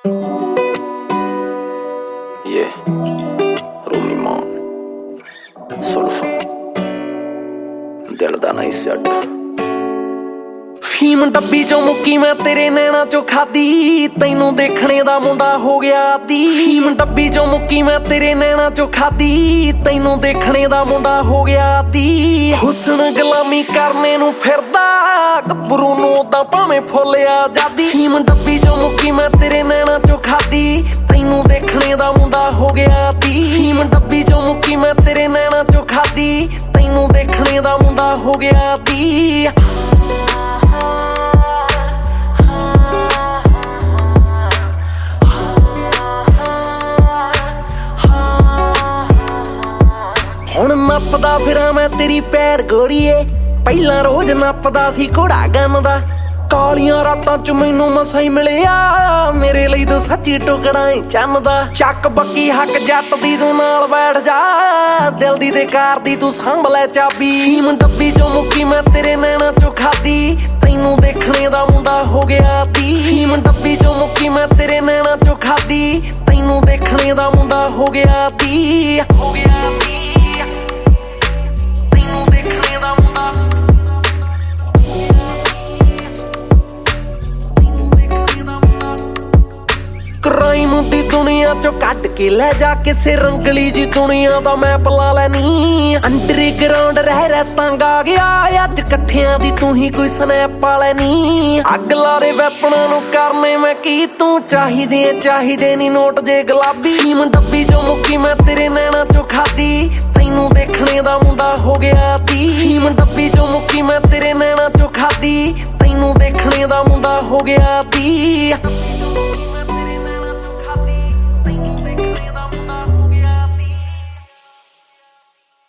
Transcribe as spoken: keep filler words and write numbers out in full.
Yeah, Rumi Mon, Sulfa, दिल दा नहीं सट ਫੀਮ ਡੱਬੀ ਚੋਂ ਮੁੱਕੀ ਮੈਂ ਤੇਰੇ ਨੈਣਾ ਚੋਂ ਖਾਦੀ ਤੈਨੂੰ ਦੇਖਣੇ ਦਾ ਮੁੰਡਾ ਹੋ ਗਿਆ ਆਦੀ ਫੀਮ ਡੱਬੀ ਚੋਂ ਮੁੱਕੀ ਮੈਂ ਤੇਰੇ ਨੈਣਾ ਚੋਂ ਖਾਦੀ ਤੈਨੂੰ ਦੇਖਣੇ ਦਾ ਮੁੰਡਾ ਹੋ ਗਿਆ ਆਦੀ ਹੁਸਨ ਗੁਲਾਮੀ ਕਰਨੇ ਨੂੰ ਫਿਰਦਾ ਗੱਭਰੂ ਨੂੰ ਉਦਾਂ ਭਾਵੇਂ ਫੁੱਲਿਆ ਜਾਦੀ ਫੀਮ ਡੱਬੀ ਚੋਂ ਮੁੱਕੀ ਮੈਂ ਤੇਰੇ ਨੈਣਾ ਚੋਂ ਖਾਦੀ ਤੈਨੂੰ ਦੇਖਣੇ ਦਾ ਮੁੰਡਾ ਹੋ ਗਿਆ ਆਦੀ ਫੀਮ ਡੱਬੀ ਚੋਂ ਮੁੱਕੀ ਮੈਂ ਤੇਰੇ ਨੈਣਾ ਚੋਂ ਖਾਦੀ ਤੈਨੂੰ ਦੇਖਣੇ ਦਾ ਮੁੰਡਾ ਹੋ ਗਿਆ ਆਦੀ ਹੁਣ ਨੱਪਦਾ ਫਿਰਾਂ ਮੈਂ ਤੇਰੀ ਪੈੜ ਗੋਰੀਏ ਪਹਿਲਾਂ ਰੋਜ਼ ਨੱਪਦਾ ਸੀ ਘੋੜਾ ਗੰਨ ਦਾ ਕਾਲੀਆਂ ਰਾਤਾਂ ਚ ਮੈਨੂੰ ਮਸਾਂ ਹੀ ਮਿਲਿਆ ਮੇਰੇ ਲਈ ਤੂੰ ਸੱਚੀ ਟੁਕੜਾ ਏ ਚੰਨ ਦਾ ਚੱਕ ਬੱਕੀ ਹੱਕ ਜੱਟ ਦੀ ਤੂੰ ਨਾਲ ਬੈਠ ਜਾ ਦਿਲ ਦੀ ਤੇ ਕਾਰ ਦੀ ਤੂੰ ਸੰਭ ਲੈ ਚਾਬੀ ਫੀਮ ਡੱਬੀ ਚੋਂ ਮੁੱਕੀ ਮੈਂ ਤੇਰੇ ਨੈਣਾ ਚੋਂ ਖਾਦੀ ਤੈਨੂੰ ਦੇਖਣੇ ਦਾ ਮੁੰਡਾ ਹੋ ਗਿਆ ਆਦੀ ਫੀਮ ਡੱਬੀ ਚੋਂ ਮੁੱਕੀ ਮੈਂ ਤੇਰੇ ਨੈਣਾ ਚੋਂ ਖਾਦੀ ਤੈਨੂੰ ਦੇਖਣੇ ਦਾ ਮੁੰਡਾ ਹੋ ਗਿਆ ਆਦੀ ਹੋ ਗਿਆ ਆਦੀ ਕ੍ਰਾਈਮ ਦੀ ਦੁਨੀਆ ਚੋਂ ਕੱਢ ਕੇ ਲੈ ਜਾ ਕਿਸੇ ਰੰਗਲੀ ਜੀ ਦੁਨੀਆ ਦਾ ਮੈਪ ਲਾ ਲੈਨੀ ਅੰਡਰਗਰਾਉਂਡ ਰਹਿ ਰਹਿ ਤੰਗ ਆ ਗਿਆ ਅੱਜ ਇਕੱਠਿਆਂ ਦੀ ਤੂੰ ਹੀ ਕੋਈ ਸਨੈਪ ਆ ਲੈਨੀ ਅੱਗ ਲਾਰੇ ਵੈਪਣਾ ਨੂੰ ਕਰਨੇ ਮੈਂ ਕੀ ਤੂੰ ਚਾਹੀਦੇ ਚਾਹੀਦੇ ਨੀ ਨੋਟ ਜੇ ਗੁਲਾਬੀ ਫੀਮ ਡੱਬੀ ਚੋਂ ਮੁੱਕੀ ਮੈਂ ਤੇਰੇ ਨੈਣਾ ਚੋਂ ਖਾਦੀ ਤੈਨੂੰ ਦੇਖਣੇ ਦਾ ਮੁੰਡਾ ਹੋ ਗਿਆ ਆਦੀ ਫੀਮ ਡੱਬੀ ਚੋਂ ਮੁੱਕੀ ਮੈਂ ਤੇਰੇ ਨੈਣਾ ਚੋਂ ਖਾਦੀ ਤੈਨੂੰ ਦੇਖਣੇ ਦਾ ਮੁੰਡਾ ਹੋ ਗਿਆ ਆਦੀ